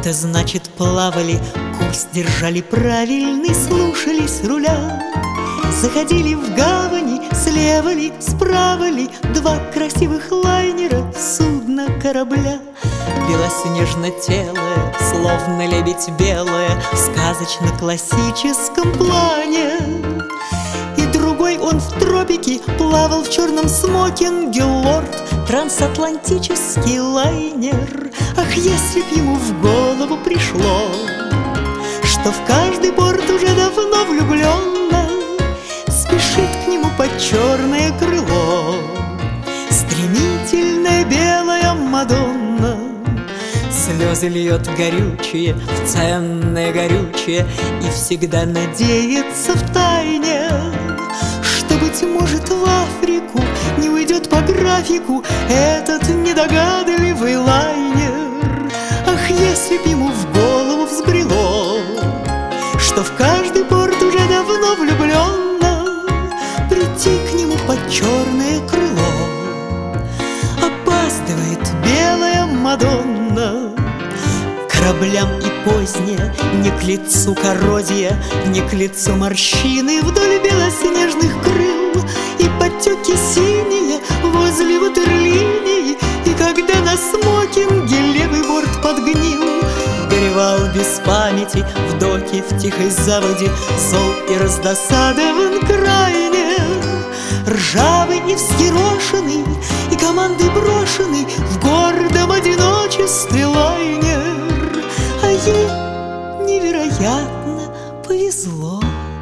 Это значит плавали, курс держали правильный, слушались руля. Заходили в гавани, слева ли, справа ли, два красивых лайнера, судна корабля. Белоснежно-телое, словно лебедь белая, в сказочно-классическом плане. И другой он в тропике плавал в черном смокинге, лорд, трансатлантический лайнер. Ах, если б ему в голову пришло, что в каждый порт уже давно влюбленно спешит к нему под черное крыло стремительная белая Мадонна. Слезы льет горючие в ценное горючее и всегда надеется в тайне, что, быть может, в Африку не уйдет по графику этот недогадливый лайнер. Ах, если б ему в голову взбрело, что в каждый порт уже давно влюбленно прийти к нему под черное крыло. Опаздывает белая Мадонна. Кораблям и поздняя не к лицу коррозия, не к лицу морщины вдоль белоснежных крыл и подтеки синие возле ватерлинии. И когда на смокинге левый борт подгнил, горевал без памяти в доке в тихой заводе, зол и раздосадован крайне, ржавый и взъерошенный, и команды брошенный в гордом одиночестве лайнер. А ей невероятно повезло.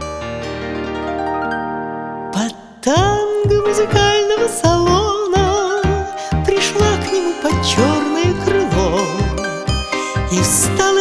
Под танго музыкального салона пришла к нему под черное крыло и встала